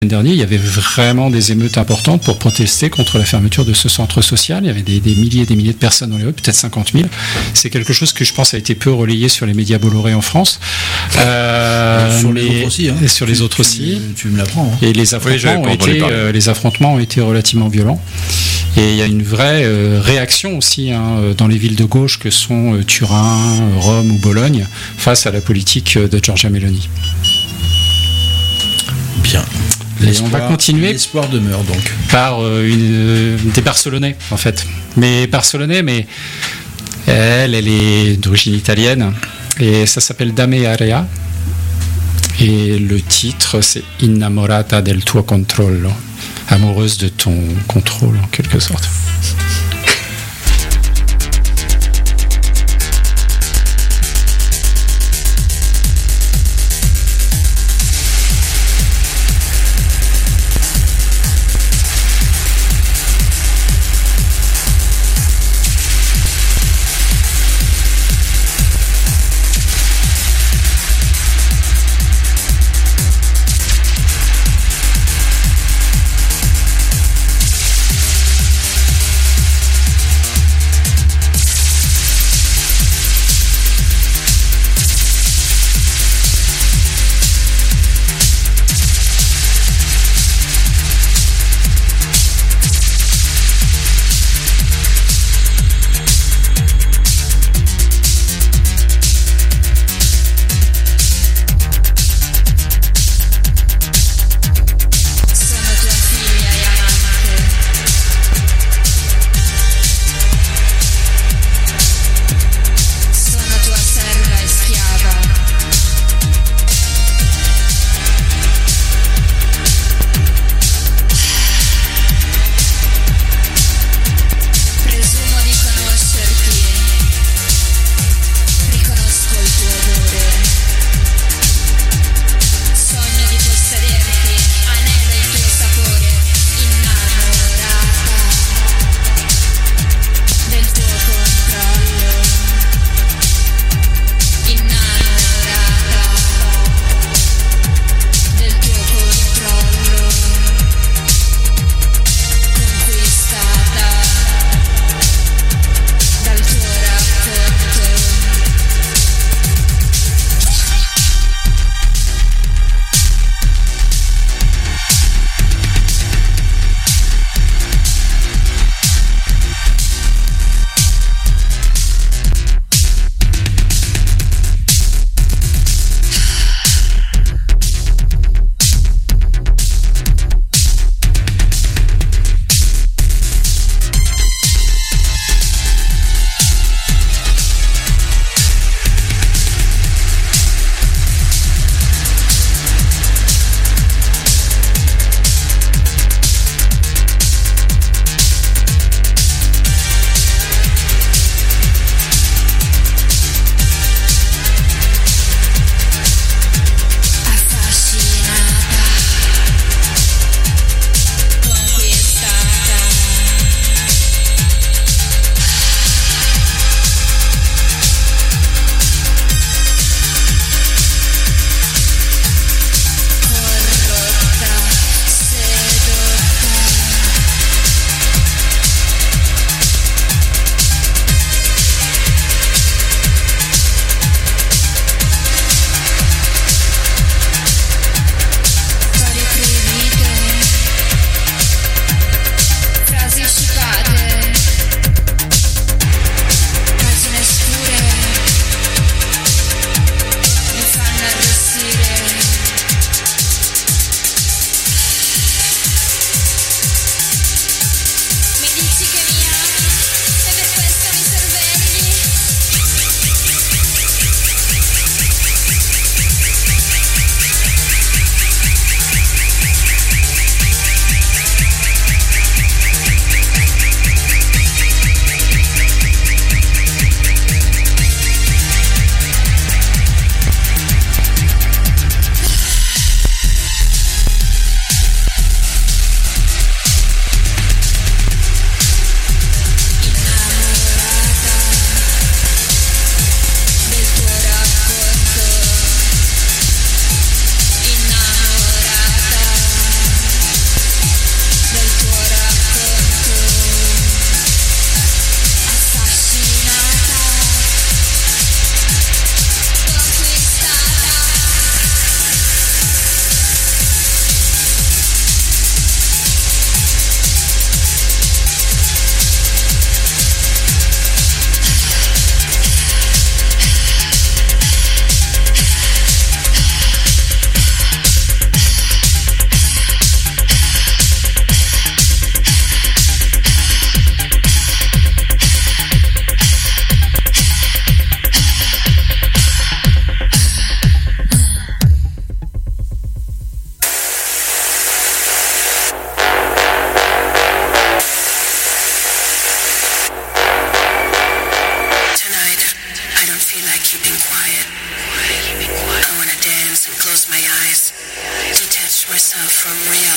dernier, il y avait vraiment des émeutes importantes pour protester contre la fermeture de ce centre social. Il y avait des milliers et des milliers de personnes dans les rues, peut-être 50 000. C'est quelque chose que je pense a été peu relayé sur les médias bollorés en France. Sur les autres aussi. Et sur les autres aussi. Tu me l'apprends. Hein. Et les affrontements ont été relativement violents. Et il y a une vraie réaction aussi dans les villes de gauche que sont Turin, Rome ou Bologne face à la politique de Giorgia Meloni. Bien. Et on va continuer. L'espoir demeure donc. Par des Barcelonais en fait. Mais Barcelonais, mais elle est d'origine italienne et ça s'appelle Dame Area. Et le titre c'est Innamorata del tuo controllo. Amoureuse de ton contrôle en quelque sorte.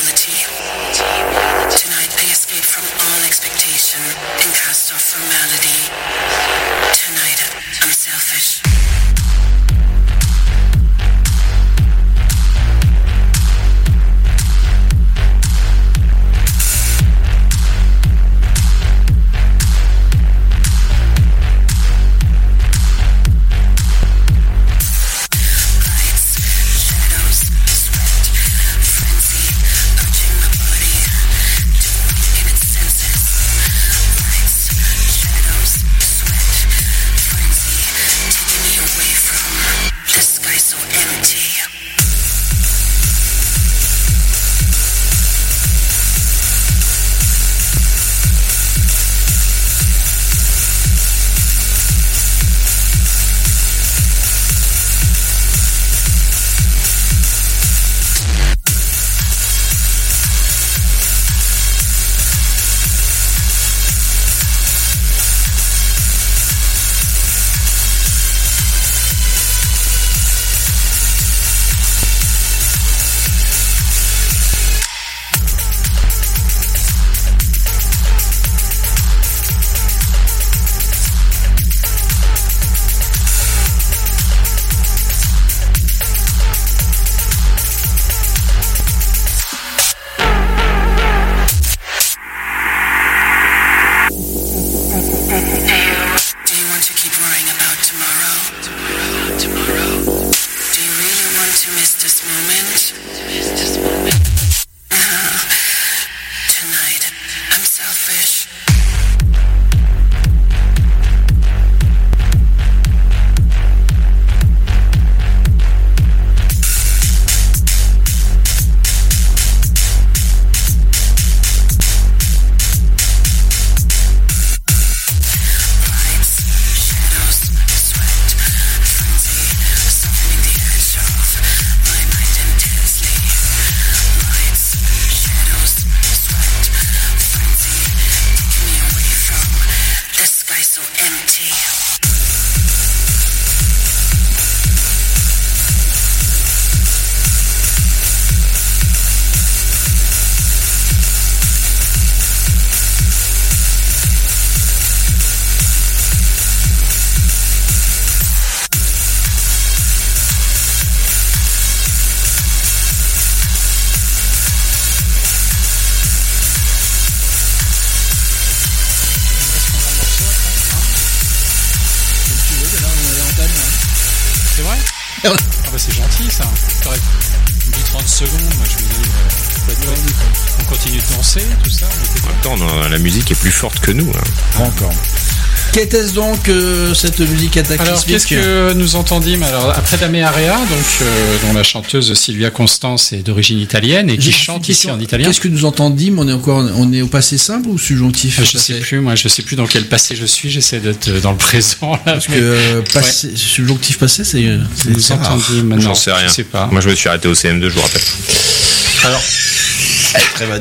C'est gentil ça. On dit 30 secondes, moi je me dis, on continue de danser, tout ça. En même temps, la musique est plus forte que nous. Encore. Qu'était-ce donc cette musique cataclysmique ? Alors qu'est-ce que nous entendîmes ? Alors après Dame Area, dont la chanteuse Sylvia Constance est d'origine italienne et qui chante ici en italien. Qu'est-ce que nous entendîmes ? On est au passé simple ou subjonctif ? Je sais plus dans quel passé je suis. J'essaie d'être dans le présent là. Parce que subjonctif passé, c'est nous entendîmes. Non, j'en sais rien. Je sais pas. Moi je me suis arrêté au CM2, je vous rappelle. Alors, elle est très bonne.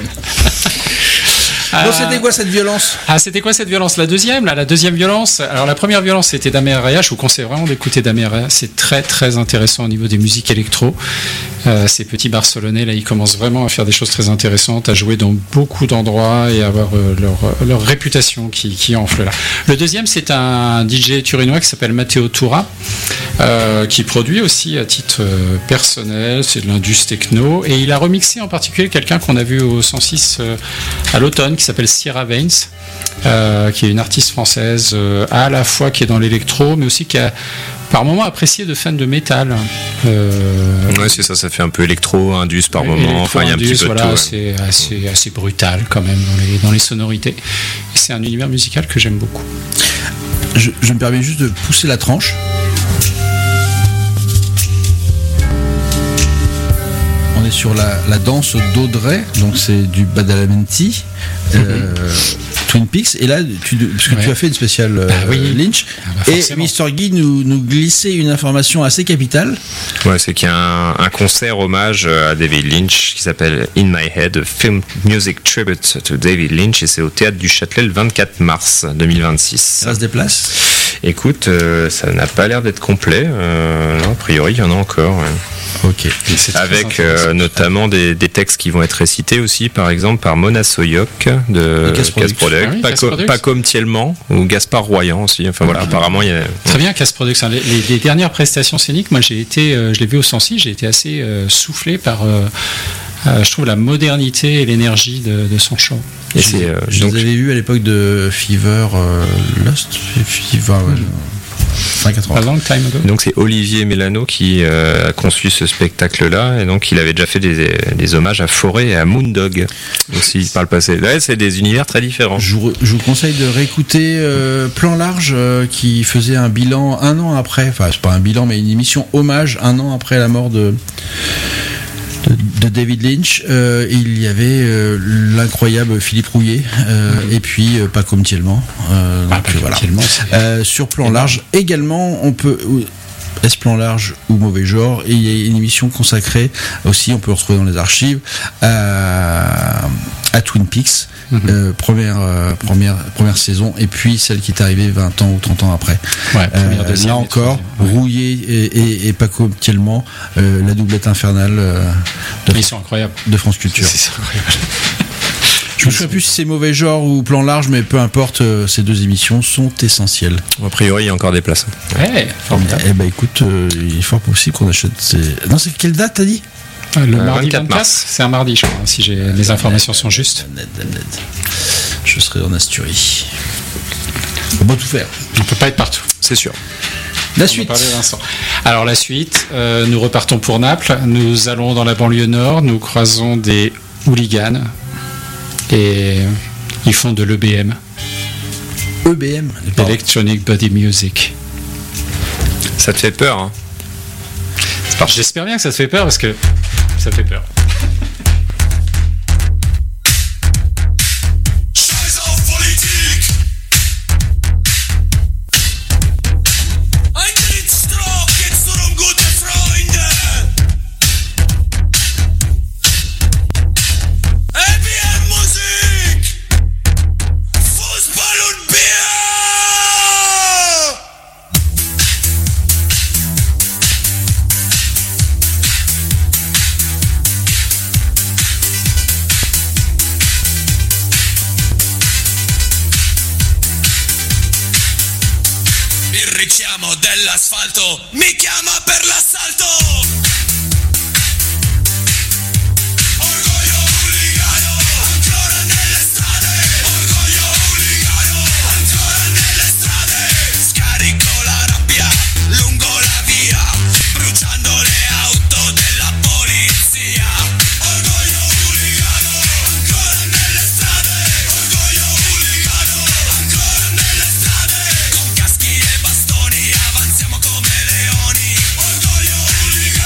Donc c'était quoi cette violence ? C'était quoi cette violence ? La deuxième violence. Alors la première violence c'était Dame Area. Je vous conseille vraiment d'écouter Dame Area. C'est très très intéressant au niveau des musiques électro. Ces petits Barcelonais là, ils commencent vraiment à faire des choses très intéressantes, à jouer dans beaucoup d'endroits et à avoir leur réputation qui enfle là. Le deuxième c'est un DJ turinois qui s'appelle Matteo Tura, qui produit aussi à titre personnel. C'est de l'indus techno et il a remixé en particulier quelqu'un qu'on a vu au 106 à l'automne, qui s'appelle Sierra Veins, qui est une artiste française à la fois qui est dans l'électro mais aussi qui a par moments apprécié de fans de métal. Ouais, c'est ça fait un peu électro, indus par moment. Enfin, il y a un petit peu voilà, de tout. C'est assez brutal quand même dans les sonorités. Et c'est un univers musical que j'aime beaucoup. Je me permets juste de pousser la tranche. On est sur la danse d'Audrey, donc c'est du Badalamenti, Twin Peaks, et là, parce que tu as fait une spéciale Lynch, et Mr. Guy nous glissait une information assez capitale. Ouais, c'est qu'il y a un concert hommage à David Lynch qui s'appelle In My Head, a Film Music Tribute to David Lynch, et c'est au Théâtre du Châtelet le 24 mars 2026. Ça se déplace ? Écoute, ça n'a pas l'air d'être complet. Non, a priori, il y en a encore. Ouais. Ok. Avec notamment des textes qui vont être récités aussi, par exemple par Mona Soyoc de Casproduct, Pacom Thielman ou Gaspard Royan aussi. Enfin voilà, apparemment il y a. Très bien, Casproduct. Les dernières prestations scéniques, moi je l'ai vu au Sancy, j'ai été assez soufflé par. Je trouve la modernité et l'énergie de son show. Et je les avais vus à l'époque de Fever Lost. Fever. 80. Donc c'est Olivier Mélano qui a conçu ce spectacle-là, et donc il avait déjà fait des hommages à Forêt et à Moondog aussi par le passé. Là, c'est des univers très différents. Je vous conseille de réécouter Plan Large qui faisait un bilan un an après, enfin c'est pas un bilan mais une émission hommage un an après la mort de David Lynch. Il y avait l'incroyable Philippe Rouillet et puis Pacom Thielman. Voilà. Sur Plan Large également, on peut est-ce plan large ou mauvais genre, et il y a une émission consacrée aussi, on peut le retrouver dans les archives, à Twin Peaks. Première saison, et puis celle qui est arrivée 20 ans ou 30 ans après. Là encore, Rouillet et Paco Thielman, la doublette infernale ils sont incroyables. De France Culture. C'est incroyable. Je ne sais plus si c'est mauvais genre ou plan large, mais peu importe, ces deux émissions sont essentielles. A priori, il y a encore des places. Ouais, formidable. Eh ben écoute, il est fort possible qu'on achète ces... Non, c'est quelle date t'as dit? Le mardi 24 mars. C'est un mardi, je crois, si les informations sont justes. Je serai en Asturie. On va tout faire. On peut pas être partout. C'est sûr. La suite. Alors la suite, nous repartons pour Naples. Nous allons dans la banlieue nord. Nous croisons des hooligans et ils font de l'EBM. EBM, Electronic Body Music. Ça te fait peur, hein? J'espère bien que ça te fait peur parce que ça fait peur. Dell'asfalto mi chiama per l'assalto. Orgoglio hooligan, ancora nelle strade. Orgoglio hooligan, ancora nelle strade. Scarico la rabbia lungo la via, bruciando le auto della polizia. Orgoglio hooligan, ancora nelle strade. Orgoglio hooligan, ancora nelle strade. Con caschi e bastoni avanziamo come leoni. Orgoglio hooligan.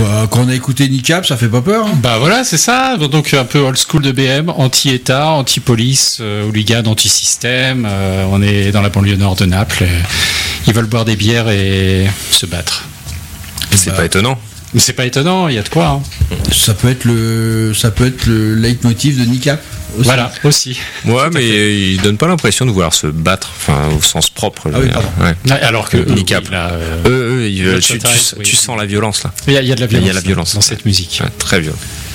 Bah, quand on a écouté Nicap, ça fait pas peur. Hein. Bah voilà, c'est ça. Donc un peu old school de BM, anti-État, anti-police, hooligan, anti-système. On est dans la banlieue nord de Naples. Ils veulent boire des bières et se battre. C'est pas étonnant. Mais c'est pas étonnant, il y a de quoi. Hein. Ça peut être le leitmotiv de Nicap. Aussi. Voilà, aussi. Ouais, mais il donne pas l'impression de vouloir se battre, enfin au sens propre. Ah oui, pardon. Ouais. Alors que Nicap, oui, tu sens la violence là. Il y a de la violence. Il y a la violence dans cette musique. Ouais, très violent.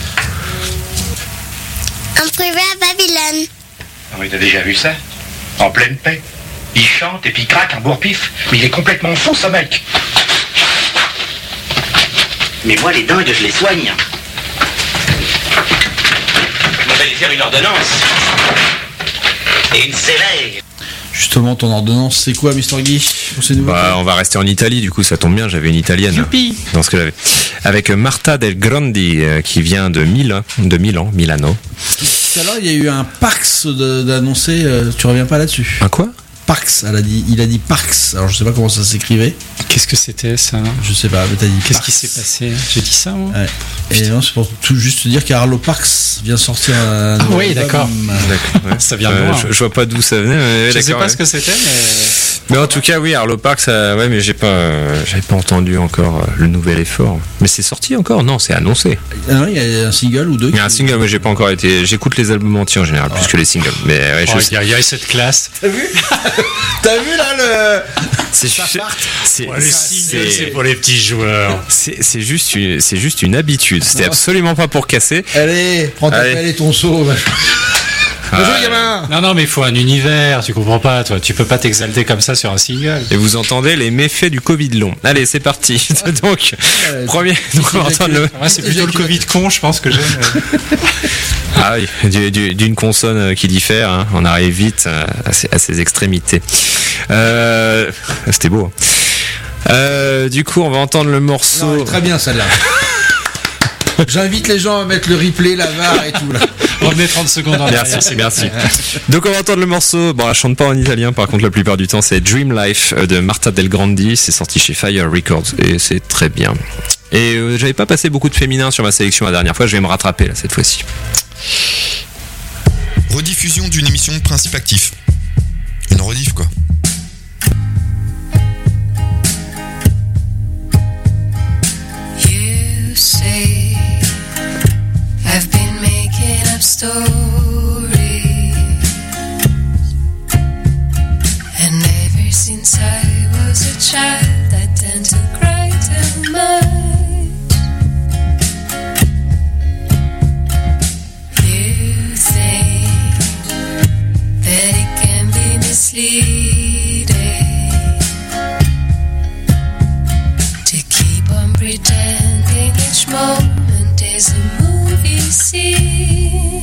En privé à Babylone. Ah oui, t'as déjà vu ça? En pleine paix. Il chante et puis il craque un bourre-pif. Mais il est complètement fou, ce mec. Mais moi, les dingues, je les soigne. On va lui faire une ordonnance. Et une sévère. Justement, ton ordonnance, c'est quoi, Mr. Guy, pour ces nouveaux On va rester en Italie, du coup, ça tombe bien, j'avais une italienne. Youpi. Dans ce que j'avais. Avec Marta Del Grandi, qui vient de Milan, Milano. Tout à l'heure, il y a eu un Parks d'annoncer, tu reviens pas là-dessus. Un quoi? Parks, il a dit Parks, alors je sais pas comment ça s'écrivait. Qu'est-ce que c'était ça? Je sais pas, mais t'as dit Qu'est-ce Parks. qui s'est passé? J'ai dit ça, moi? Ouais. Et non, c'est pour tout juste te dire qu'Arlo Parks vient sortir un nouveau oui, album. d'accord. Ouais. Ça vient de loin. Je vois pas d'où ça venait. Mais Je sais d'accord, pas ouais. ce que c'était, Mais en tout cas, oui, Arlo Park, ça, ouais, mais j'avais pas entendu encore le nouvel effort. Mais c'est sorti encore? Non, c'est annoncé. Ah non, il y a un single ou deux. Il y a un single, mais j'ai pas encore été. J'écoute les albums entiers en général, plus que les singles. Mais ouais, il y a cette classe. T'as vu? T'as vu là le. c'est Les singles, c'est pour les petits joueurs. c'est juste une habitude. C'était absolument pas pour casser. Allez, prends ta Allez. pelle et ton seau. Bonjour, gamin. Non, mais il faut un univers, tu comprends pas, toi. Tu peux pas t'exalter comme ça sur un single. Et vous entendez les méfaits du Covid long. Allez, c'est parti. Donc, donc on va entendre le. Ouais, c'est plutôt le Covid con, je pense que j'ai. Ah oui, d'une consonne qui diffère, hein. On arrive vite à ses extrémités. C'était beau. Du coup, on va entendre le morceau. Non, très bien celle-là. J'invite les gens à mettre le replay, la VAR et tout là. Revenez 30 secondes en arrière. Merci. Donc on va entendre le morceau. Bon, elle chante pas en italien, par contre la plupart du temps c'est Dream Life de Marta Del Grandi. C'est sorti chez Fire Records et c'est très bien. Et j'avais pas passé beaucoup de féminin sur ma sélection la dernière fois. Je vais me rattraper là cette fois-ci. Rediffusion d'une émission de Principe Actif. Une rediff quoi. You say I've been making up stories, and ever since I was a child I tend to cry too much. You think that it can be misleading to keep on pretending each moment is a movie scene.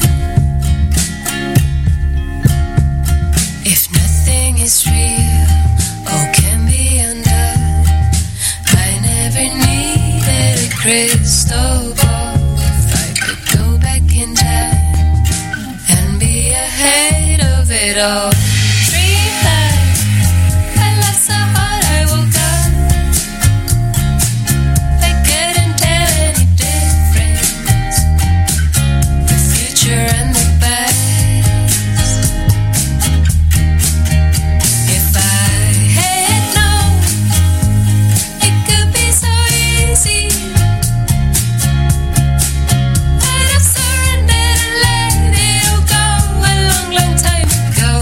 If nothing is real or can be undone, I never needed a crystal ball. If I could go back in time and be ahead of it all. Dream life, I laughed so hard I woke up. I couldn't tell any difference, the future and the past. If I had known it could be so easy, I'd have surrendered and let it all go a long, long time ago.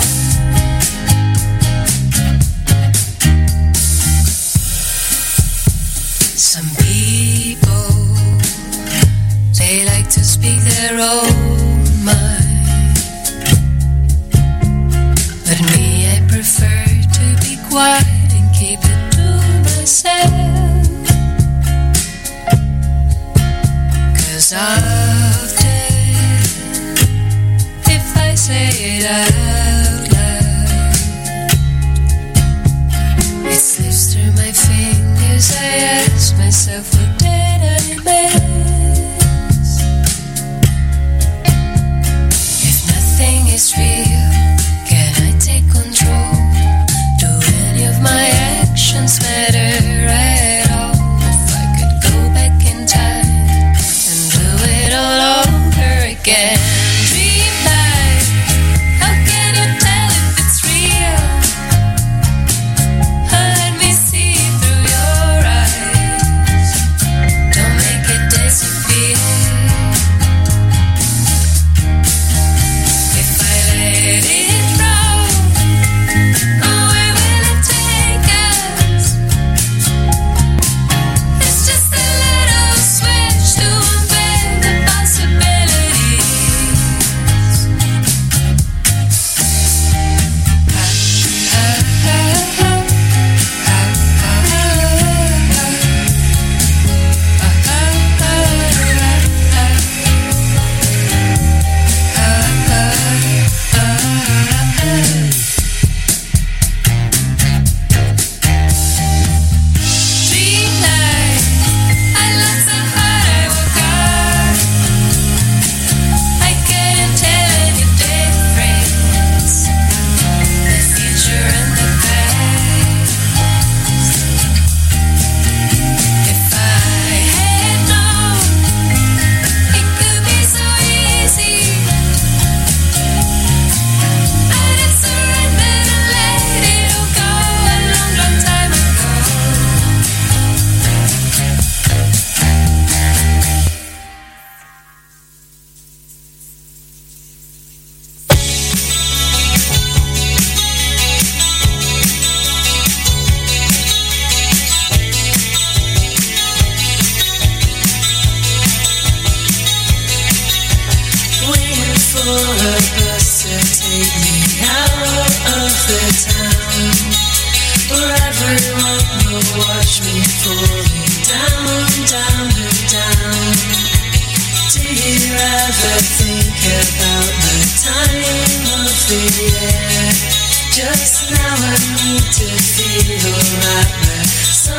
Some people, they like to speak their own mind, but me, I prefer to be quiet and keep it to myself. 'Cause often, if I say it out loud, it slips through my fingers. I ask myself, what did I miss?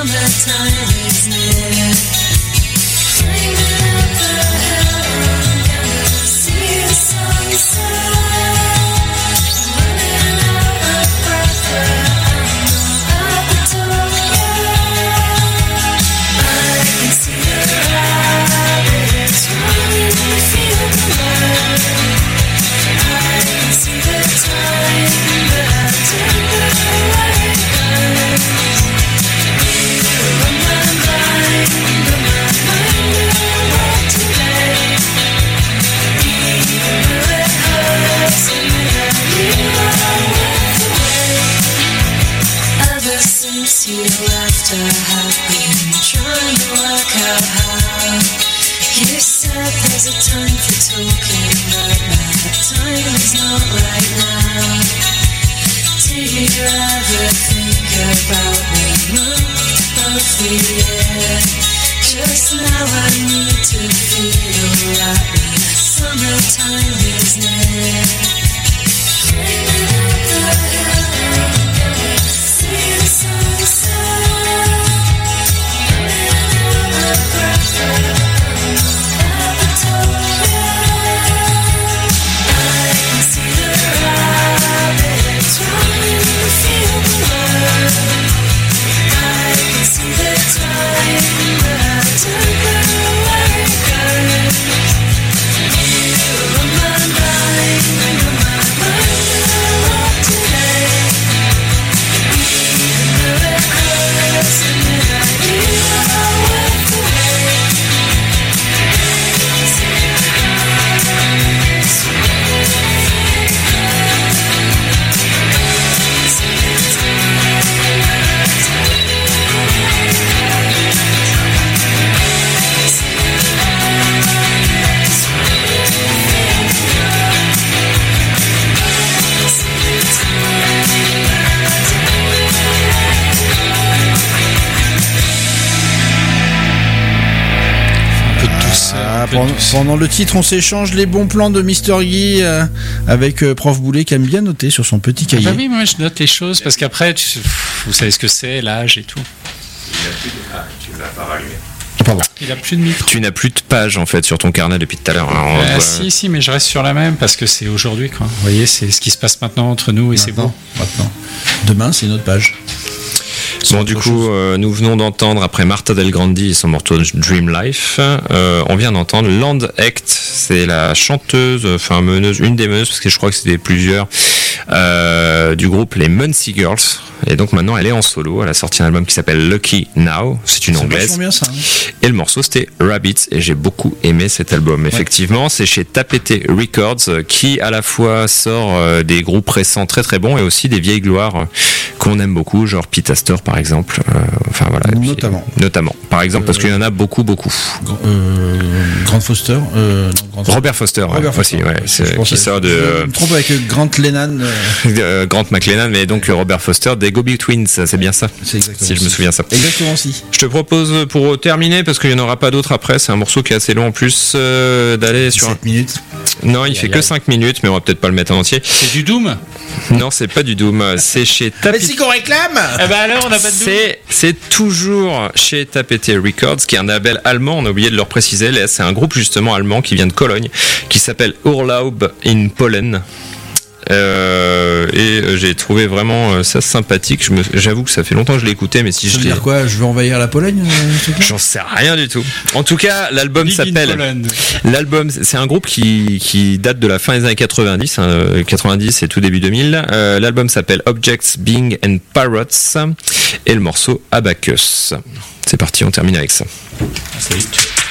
summertime is near. Climbing up the hill, I'm gonna see the sunset. Running out of breath, I'm at the top yet. I can see the rabbits running in the field below. I can see the time, but I don't know where it goes. You're on my mind, but my mind won't walk today. Even though it hurts, and you are walked away. Ever since you left, I have been trying to work out how. You said there's a time for talking, but that time is not right now. Do you ever think about the month of the year? Just now I need to feel right. Summertime is near. Climbing up the hill, gonna see the sunset. Running out of breath, at the top yet. I can see the rabbits running in the field below. I can see the time, but I don't know where it goes. You're on my mind, on my mind a lot today. Even though it hurts, and you are walked away. Pendant le titre, on s'échange les bons plans de Mister Guy avec Prof Boulet qui aime bien noter sur son petit cahier. Ah bah oui, moi je note les choses parce qu'après, vous savez ce que c'est, l'âge et tout. Tu l'as pas rallumé. Pardon. Il a plus de micro. Tu n'as plus de page en fait sur ton carnet depuis tout à l'heure. Si, mais je reste sur la même parce que c'est aujourd'hui, quoi. Vous voyez, c'est ce qui se passe maintenant entre nous et c'est beau. Maintenant. Demain, c'est une autre page. Bon, du coup, nous venons d'entendre, après Martha Del Grandi et son morceau Dream Life, on vient d'entendre Land Act. C'est la chanteuse, enfin meneuse, une des meneuses, parce que je crois que c'était plusieurs, du groupe les Muncie Girls. Et donc maintenant, elle est en solo. Elle a sorti un album qui s'appelle Lucky Now. C'est une anglaise. Bien, ça, hein. Et le morceau, c'était Rabbits. Et j'ai beaucoup aimé cet album. Effectivement, c'est chez Tapete Records qui, à la fois, sort des groupes récents très très bons et aussi des vieilles gloires qu'on aime beaucoup, genre Pete Astor par exemple. Enfin voilà. Notamment. Par exemple, parce qu'il y en a beaucoup. Grant Foster. Robert Foster. Aussi, qui sort de. Je me trompe avec Grant Lennon. Grant McLennan, mais donc Robert Foster des Go-Be Twins, c'est bien ça. C'est exactement. Si je me souviens ça. Exactement si. Je te propose pour terminer, parce qu'il n'y en aura pas d'autres après, c'est un morceau qui est assez long en plus, d'aller sur 7 minutes. Non, il fait que 5 minutes, mais on va peut-être pas le mettre en entier. C'est du Doom? Non, c'est pas du Doom. C'est chez Tapete. Mais si qu'on réclame. Eh ben alors, on n'a pas de Doom. C'est toujours chez Tapete Records, qui est un label allemand. On a oublié de le préciser. C'est un groupe justement allemand qui vient de Cologne, qui s'appelle Urlaub in Pollen. Et j'ai trouvé vraiment ça sympathique. J'avoue que ça fait longtemps que je l'ai écouté, mais si je veux dire quoi, je veux envahir la Pologne, j'en sais rien du tout. En tout cas, l'album s'appelle. L'album, c'est un groupe qui date de la fin des années 90, 90 et tout début 2000. L'album s'appelle Objects, Being and Parrots et le morceau Abacus. C'est parti, on termine avec ça. Salut.